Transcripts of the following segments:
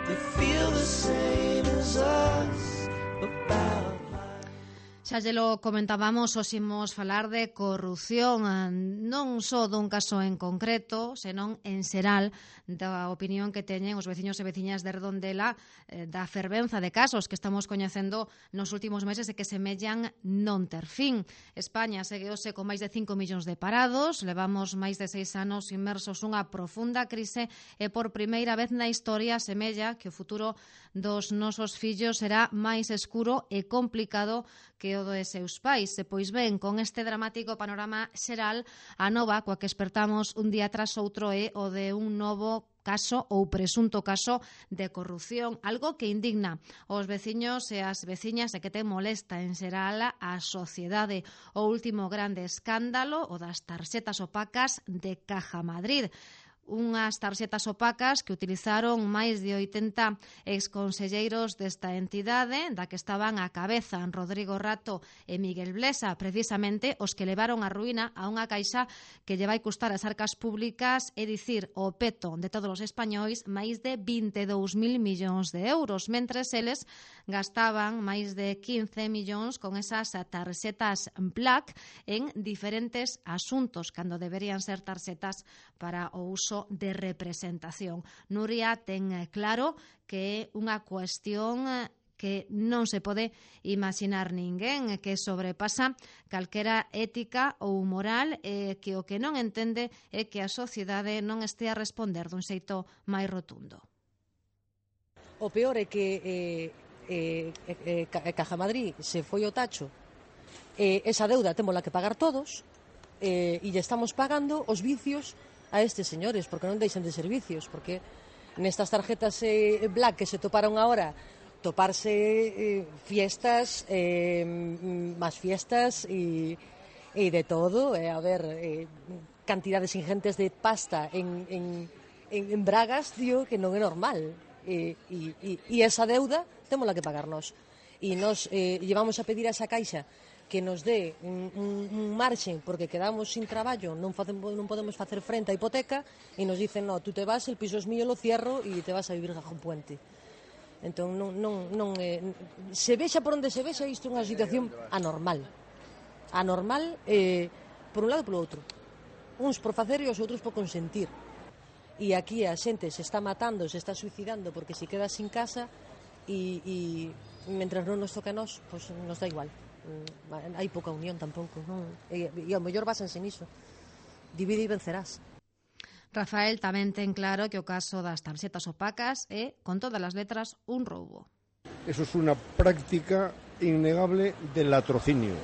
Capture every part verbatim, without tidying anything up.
they feel the same as us about. Xa lle lo comentábamos, hoxe imos falar de corrupción, non só dun caso en concreto, senón en xeral da opinión que teñen os veciños e veciñas de Redondela, da fervenza de casos que estamos coñecendo nos últimos meses e que semellan non ter fin. España segueose con máis de cinco millóns de parados, levamos máis de seis anos inmersos unha profunda crise e por primeira vez na historia semella que o futuro dos nosos fillos será máis escuro e complicado que o de seus pais. E pois ben, con este dramático panorama xeral, a nova coa que espertamos un día tras outro é o de un novo caso ou presunto caso de corrupción, algo que indigna os veciños e as veciñas e que te molesta en xeral a sociedade. O último grande escándalo, o das tarxetas opacas de Caja Madrid. Unhas tarxetas opacas que utilizaron máis de oitenta exconselleiros desta entidade, da que estaban á cabeza Rodrigo Rato e Miguel Blesa, precisamente os que levaron a ruína a unha caixa que lle vai custar as arcas públicas, é dicir, o peto de todos os españois, máis de vinte e dous mil millóns de euros, mentres eles gastaban máis de quince millóns con esas tarxetas Black en diferentes asuntos, cando deberían ser tarxetas para o uso de representación. Nuria ten claro que é unha cuestión que non se pode imaginar ninguén, que sobrepasa calquera ética ou moral, e que o que non entende é que a sociedade non este a responder dun xeito máis rotundo. O peor é que eh, eh, eh, Caja Madrid se foi ao tacho, eh, esa deuda témola que pagar todos, eh, e lle estamos pagando os vicios a estes señores, porque non deixan de servicios, porque nestas tarjetas eh, Black que se toparon agora, toparse eh, fiestas, eh, máis fiestas e, e de todo, eh, a ver, eh, cantidades ingentes de pasta en, en, en, en bragas, tío, que non é normal. E, e, e esa deuda témola que pagarnos. E nos eh, llevamos a pedir a esa caixa que nos dé un, un, un marxen porque quedamos sin traballo, non, facemos, non podemos facer frente á hipoteca e nos dicen, no, tú te vas, el piso es mío, lo cierro e te vas a vivir bajo un puente. Entón, non, non, non, eh, se vexa por onde se vexa, isto é unha situación anormal. Anormal, eh, por un lado e polo outro. Uns por facer e os outros por consentir. E aquí a xente se está matando, se está suicidando porque se queda sin casa e, e mentras non nos toca a nós, pues nos dá igual. Hai pouca unión tampouco, non? E, e ao mellor basense niso. Divide e vencerás. Rafael tamén ten claro que o caso das tarxetas opacas é, con todas as letras, un roubo. Eso es una práctica innegable del latrocinio.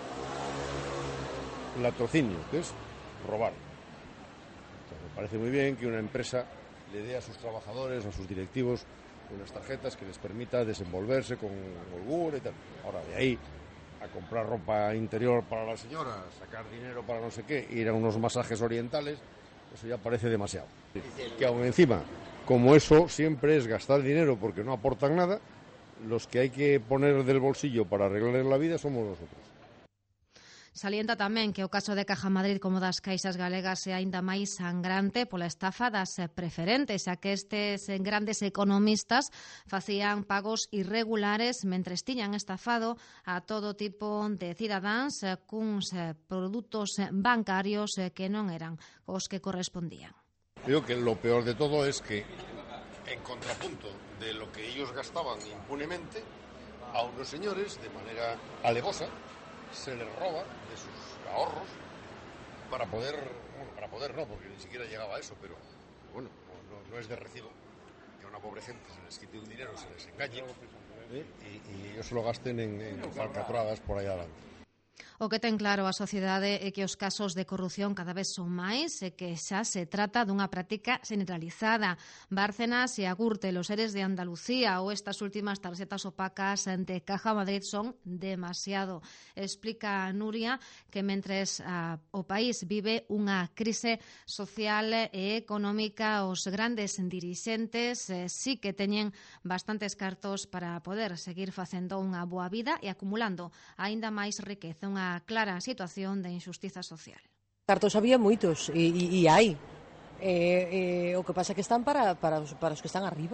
Latrocinio, que es robar. Entonces, me parece muy bien que una empresa le dé a sus trabajadores, a sus directivos, unas tarjetas que les permita desenvolverse con holgura y tal. Ahora, de ahí a comprar ropa interior para la señora, sacar dinero para no sé qué, ir a unos masajes orientales, eso ya parece demasiado. Que aún encima, como eso siempre es gastar dinero porque no aportan nada, los que hay que poner del bolsillo para arreglar la vida somos nosotros. Salienta tamén que o caso de Caja Madrid como das caixas galegas é aínda máis sangrante pola estafa das preferentes, xa que estes grandes economistas facían pagos irregulares mentres tiñan estafado a todo tipo de cidadáns cuns produtos bancarios que non eran os que correspondían. Digo que lo peor de todo es que, en contrapunto de lo que ellos gastaban impunemente, a unos señores, de manera alevosa, se les roba de sus ahorros para poder, bueno, para poder no, porque ni siquiera llegaba a eso, pero bueno, no, no, no es de recibo que a una pobre gente se les quite un dinero, se les engañe, ¿eh? y, y ellos se lo gasten en, en falcatruadas por ahí adelante. O que ten claro a sociedade é que os casos de corrupción cada vez son máis e que xa se trata dunha práctica generalizada. Bárcenas e Agurte, los seres de Andalucía ou estas últimas tarxetas opacas de Caja Madrid son demasiado. Explica Nuria que mentres a, o país vive unha crise social e económica, os grandes dirixentes eh, sí que teñen bastantes cartos para poder seguir facendo unha boa vida e acumulando aínda máis riqueza, unha clara situación de injustiza social. Cartos había moitos e, e, e hai. Eh, eh, o que pasa é que están para, para, os, para os que están arriba.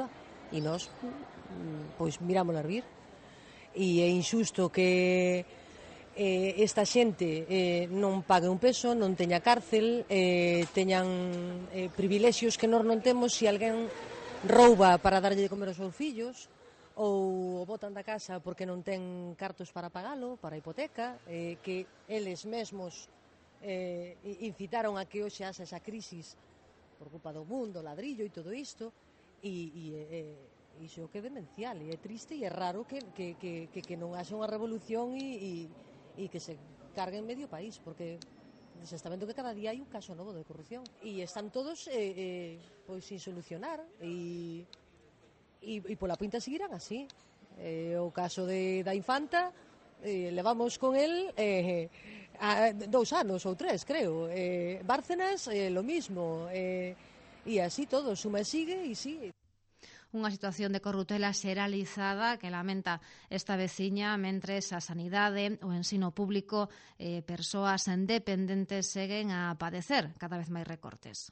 e nós pois mirámola vir. E é injusto que eh, esta xente eh, non pague un peso, non teña cárcel, eh, teñan eh, privilexios que nós non temos. Se alguén rouba para darlle de comer aos seus fillos, ou o botan da casa porque non ten cartos para pagalo, para a hipoteca, eh, que eles mesmos eh, incitaron a que hoxe haxa esa crisis por culpa do mundo, ladrillo e todo isto, e, e eh, iso que é demencial, e é triste e é raro que, que, que, que, que non haxa unha revolución e, e, e que se cargue en medio país, porque se está vendo que cada día hai un caso novo de corrupción e están todos eh, eh, pois sin solucionar e E, e pola pinta seguirán así. Eh, o caso de, da Infanta, eh, levamos con el eh, a, dous anos ou tres, creo. Eh, Bárcenas, eh, lo mismo. Eh, e así todo, suma e sigue e sigue. Unha situación de corruptela xeralizada que lamenta esta veciña, mentres a sanidade, o ensino público, eh, persoas independentes seguen a padecer cada vez máis recortes.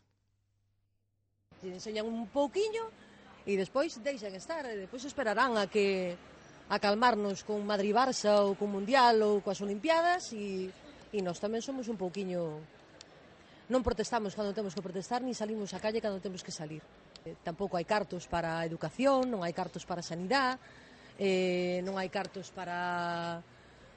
Te enseñan un pouquiño e despois deixan estar, e despois esperarán a que a calmarnos con Madrid-Barça ou con Mundial ou coas Olimpiadas e, e nós tamén somos un pouquiño, non protestamos cando temos que protestar ni salimos á calle cando temos que salir. Eh, tampouco hai cartos para a educación, non hai cartos para a sanidade, eh, non hai cartos para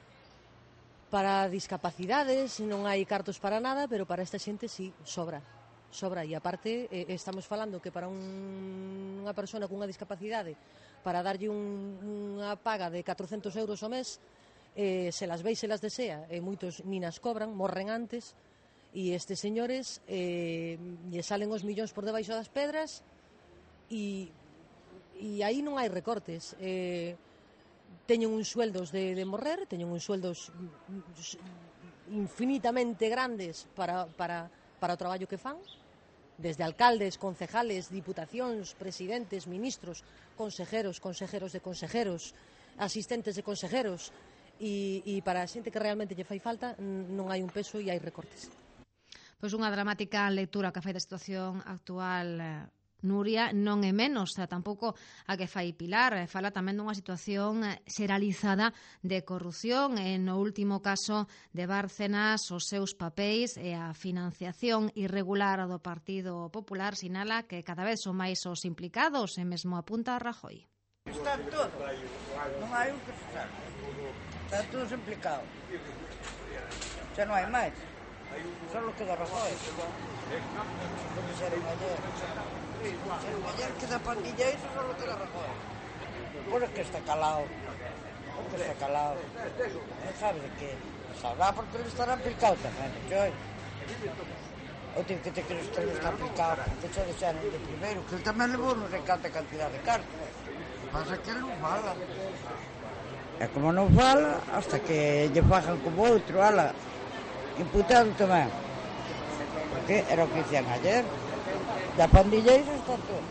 para discapacidades, non hai cartos para nada, pero para esta xente sí, sobra. sobra, e aparte eh, estamos falando que para un, unha persona cunha discapacidade, para darlle un, unha paga de catrocentos euros ao mes, eh, se las veis, se las desea, e moitos nin as cobran, morren antes, e estes señores eh, lle salen os millóns por debaixo das pedras, e, e aí non hai recortes. Eh, teñen uns sueldos de, de morrer, teñen uns sueldos infinitamente grandes para, para, para o traballo que fan, desde alcaldes, concejales, diputacións, presidentes, ministros, consejeros, consejeros de consejeros, asistentes de consejeros, e, e para a xente que realmente lle fai falta non hai un peso e hai recortes. Pois unha dramática lectura que fai da situación actual Nuria, non é menos, tampouco a que fai Pilar, fala tamén dunha situación xeralizada de corrupción, e no último caso de Bárcenas, os seus papéis e a financiación irregular do Partido Popular sinala que cada vez son máis os implicados, e mesmo apunta a Rajoy. Está todo, non hai un que se sabe, está todos implicados, xa non hai máis, só queda Rajoy, lo que xeron ayer. Pero ayer queda pandilla eso solo queda Rajoy. Por es que está calado. Porque está calado. Non sabe de que. Sabrá porque ele estará aplicado tamén. Xoy. O tío que te que usted está aplicado porque xa deixaron de primeiro. Que ele tamén levou non sei canta cantidad de cartas. Pasa que ele non fala. E como non fala, hasta que lle fajan como outro, ala, imputado tamén. Porque era o que dicían ayer. Da pandilla iso está todo.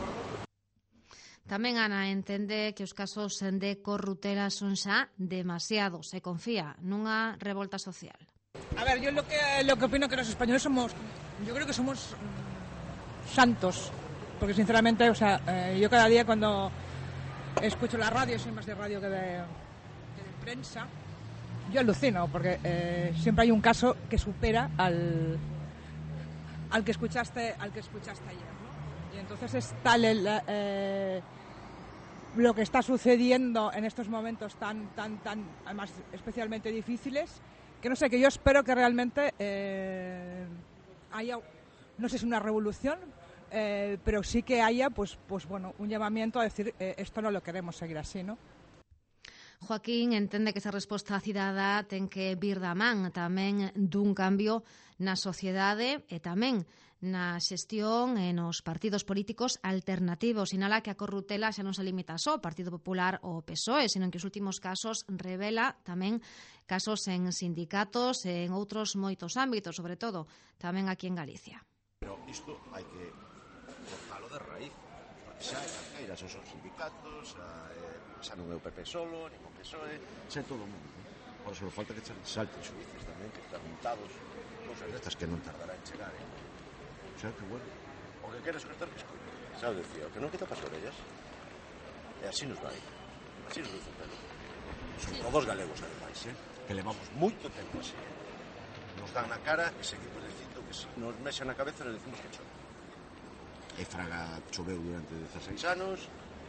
Tamén Ana entende que os casos de corruptela son xa demasiados e confía nunha revolta social. A ver, yo lo que lo que opino que los españoles somos, yo creo que somos santos, porque sinceramente, o sea, eh, yo cada día cuando escucho la radio, soy más de radio que de, que de prensa, yo alucino, porque eh, siempre hay un caso que supera al al que escuchaste al que escuchaste ayer, ¿no? Y entonces es tal el, eh, lo que está sucediendo en estos momentos tan tan tan además especialmente difíciles, que no sé, que yo espero que realmente eh, haya, no sé si una revolución, eh, pero sí que haya pues pues bueno, un llamamiento a decir eh, esto no lo queremos seguir así, ¿no? Joaquín entende que esa resposta cidadá ten que vir da man tamén dun cambio na sociedade e tamén na xestión e nos partidos políticos alternativos. Sinala que a corruptela xa non se limita só ao Partido Popular ou ao P S O E, sino que os últimos casos revela tamén casos en sindicatos e en outros moitos ámbitos, sobre todo tamén aquí en Galicia. Pero isto hai que cortalo de raíz. Xa é a son sindicatos, xa, eh, xa non é o P P solo, nin o P S O E, xa é todo o mundo. Por só falta que salten xuíces tamén, que están montados, cousas destas que non tardará en chegar, eh? Xa que bueno, o que queres cortar que escoite, xa o decía, o que non quita pas orellas. E así nos vai. Así nos vai facelo. Son todos galegos, ademais, eh? Que levamos moito tempo así. Nos dan na cara e seguimos dicindo que se nos mexan na cabeza e decimos que chove. E Fraga choveu durante dezaseis anos,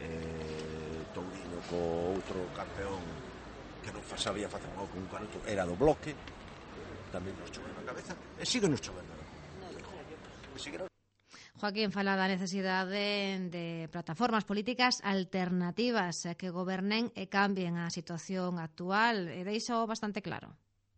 e Touriño co outro campeón que non sabía facer mal con un canuto era do Bloque, tamén nos choveu na cabeza, e sigue nos chovendo. E sigue nos... Joaquín fala da necesidade de plataformas políticas alternativas que gobernen e cambien a situación actual, e deixo bastante claro.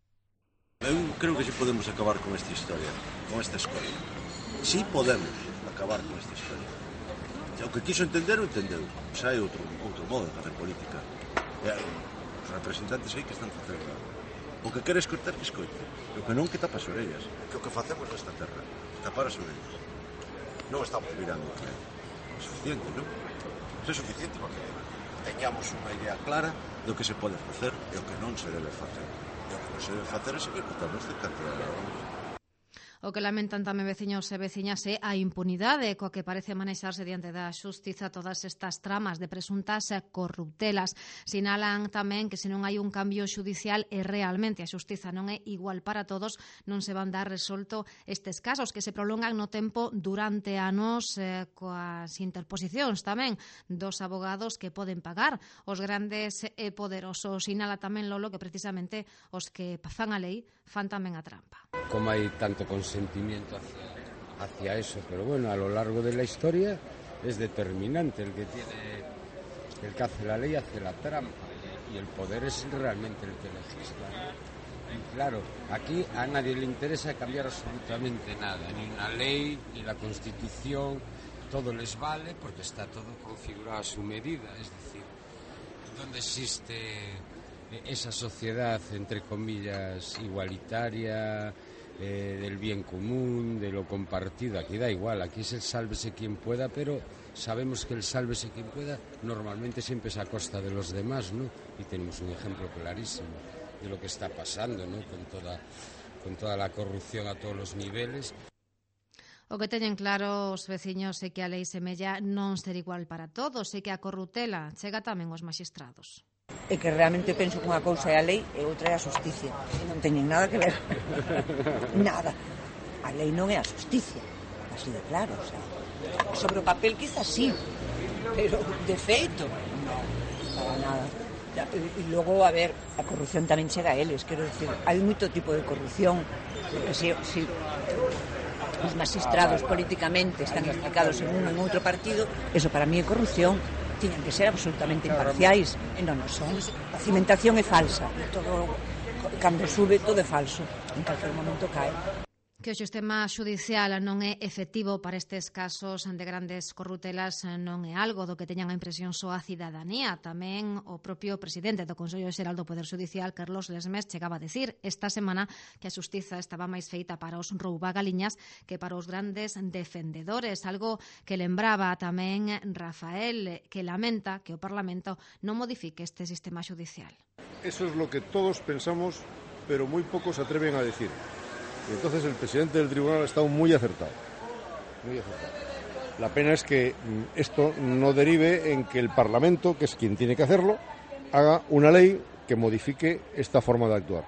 Eu creo que si podemos acabar con esta historia, con esta escola. Si podemos acabar con esta historia. O que quiso entender, o entendeu. Xa hai outro, outro modo de facer política. E hai os representantes aí que están facendo. O que quere escoitar, que escoite. E o que non, que tapa as orellas. Que o que facemos nesta terra, tapar as orellas. Non estamos mirando que é suficiente, non? É suficiente porque teñamos unha idea clara do que se pode facer e o que non se debe facer. E o que non se debe facer é seguir botando este cantidad. O que lamentan tamén veciños e veciñas é a impunidade coa que parece manexarse diante da xustiza todas estas tramas de presuntas corruptelas. Sinalan tamén que se non hai un cambio xudicial e realmente a xustiza non é igual para todos, non se van dar resolto estes casos que se prolongan no tempo durante anos eh, coas interposicións tamén dos abogados que poden pagar os grandes e poderosos. Sinala tamén Lolo que precisamente os que fan a lei fan tamén a trampa. Como hay tanto consentimiento hacia, hacia eso, pero bueno, a lo largo de la historia es determinante. El que tiene, el que hace la ley hace la trampa y el poder es realmente el que legisla, ¿no? Y claro, aquí a nadie le interesa cambiar absolutamente nada, ni una ley, ni la Constitución, todo les vale porque está todo configurado a su medida, es decir, donde existe esa sociedad, entre comillas, igualitaria, eh, del bien común, de lo compartido, aquí da igual, aquí es el sálvese quien pueda, pero sabemos que el sálvese quien pueda normalmente siempre es a costa de los demás, ¿no? Y tenemos un ejemplo clarísimo de lo que está pasando, ¿no? Con toda, con toda la corrupción a todos los niveles. O que teñen claro os veciños é que a lei semella non ser igual para todos e que a corruptela chega tamén aos maxistrados. É que realmente penso que unha cousa é a lei e outra é a xusticia. E non teñen nada que ver. Nada. A lei non é a xusticia. Así de claro. O sea, sobre o papel quizás sí, pero de feito non. Para nada. E logo, a ver, a corrupción tamén chega a eles. Quero dicir, hai moito tipo de corrupción. Porque se, se os magistrados políticamente están implicados en un ou en outro partido, eso para mí é corrupción. Tiñan que ser absolutamente imparciais e non o son. A cimentación é falsa, todo, cando sube todo é falso, en calquer momento cae. Que o sistema xudicial non é efectivo para estes casos de grandes corruptelas non é algo do que teñan a impresión só a cidadanía. Tamén o propio presidente do Consello Xeral do Poder Xudicial, Carlos Lesmes, chegaba a decir esta semana que a xustiza estaba máis feita para os roubagaliñas que para os grandes defendedores, algo que lembraba tamén Rafael, que lamenta que o Parlamento non modifique este sistema xudicial. Eso es lo que todos pensamos, pero muy pocos se atreven a decir. Y entonces el presidente del tribunal ha estado muy acertado, muy acertado. La pena es que esto no derive en que el Parlamento, que es quien tiene que hacerlo, haga una ley que modifique esta forma de actuar.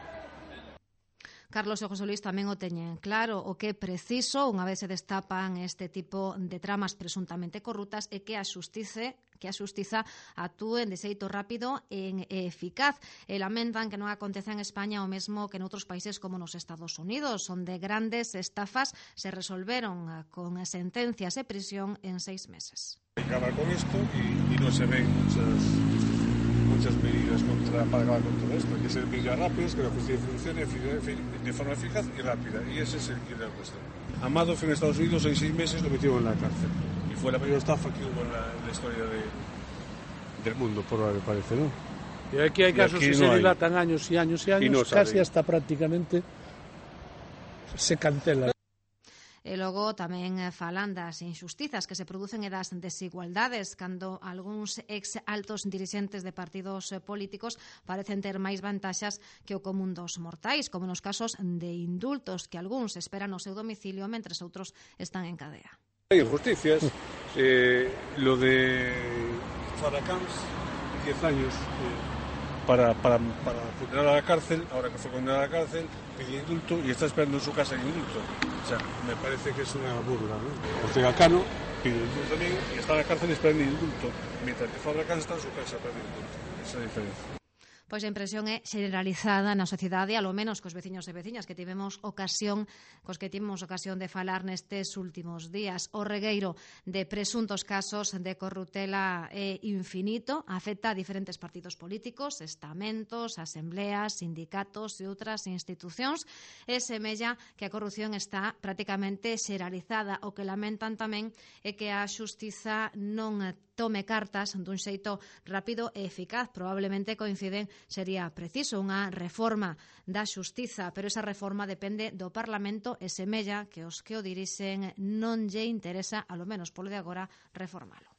Carlos e José Luis tamén o teñen claro. O que é preciso, unha vez se destapan este tipo de tramas presuntamente corruptas, é que a xustiza que a xustiza actúe de xeito rápido e eficaz. E lamentan que non aconteza en España o mesmo que en outros países como nos Estados Unidos, onde grandes estafas se resolveron con sentencias de prisión en seis meses. Acabar con esto y, y no se ven muchas muchas medidas contra, para acabar con todo esto. Hay que ser medidas rápidas, que la justicia funcione de forma eficaz y rápida. Y ese es el que da la cuestión. A Madoff en Estados Unidos en seis meses lo metieron en la cárcel. Y fue la mayor estafa que hubo en la, en la historia de, del mundo, por lo que parece, ¿no? Y aquí hay casos aquí que no se dilatan hay. años y años y años, y no casi hasta prácticamente se cancelan. E logo tamén falan das injustizas que se producen e das desigualdades cando algúns ex altos dirixentes de partidos políticos parecen ter máis vantaxas que o común dos mortais, como nos casos de indultos que algúns esperan no seu domicilio mentres outros están en cadea. Hay injusticias. eh, lo de Faracans, diez años eh, para, para, para condenar a la cárcel, ahora que fue condenado a la cárcel, pidió indulto y está esperando en su casa el indulto. O sea, me parece que es una burla, ¿no? Ortega Cano pide indulto también y está en la cárcel esperando indulto, mientras que Faracans está en su casa esperando indulto. Esa es la diferencia. Pois a impresión é generalizada na sociedade, alo menos cos veciños e veciñas que tivemos ocasión, cos que tivemos ocasión de falar nestes últimos días. O regueiro de presuntos casos de corruptela é infinito, afecta a diferentes partidos políticos, estamentos, asembleas, sindicatos e outras institucións, e semella que a corrupción está prácticamente xeralizada. O que lamentan tamén é que a xustiza non tome cartas dun xeito rápido e eficaz. Probablemente coinciden, sería preciso unha reforma da xustiza, pero esa reforma depende do Parlamento e semella que os que o dirixen non lle interesa, alo menos polo de agora, reformalo.